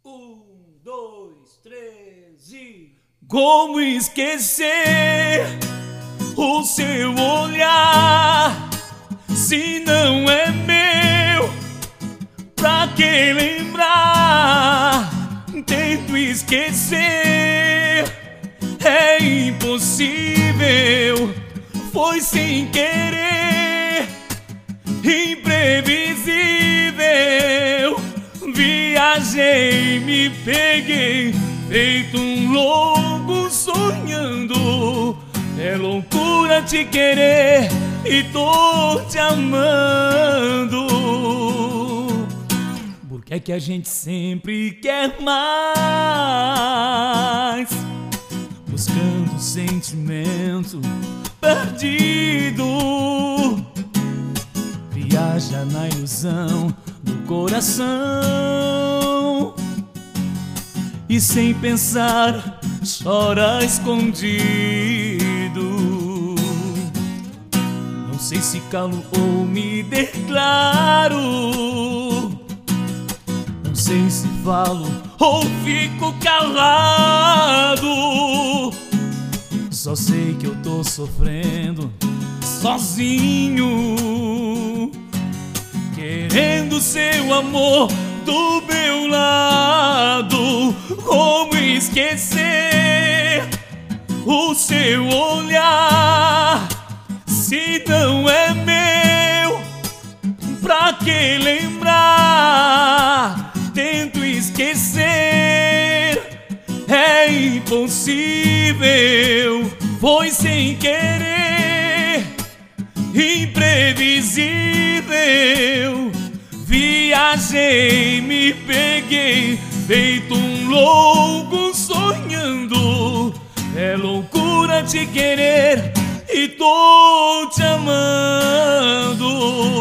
dois, três e... Como esquecer o seu olhar, se não é meu? Pra que lembrar? Tento esquecer, é impossível. Foi sem querer, imprevisível. Viajei, me peguei, feito um louco sonhando. É loucura te querer e tô te amando. Por que é que a gente sempre quer mais? Buscando sentimento perdido. Viaja na ilusão do coração e sem pensar chora escondido. Não sei se calo ou me declaro, não sei se falo ou fico calado. Só sei que eu tô sofrendo sozinho, querendo seu amor do meu lado. Como esquecer o seu olhar, se não é meu? Pra que lembrar? Tento esquecer, é impossível. Foi sem querer, imprevisível. Viajei, me peguei, feito um louco sonhando. É loucura te querer e tô te amando.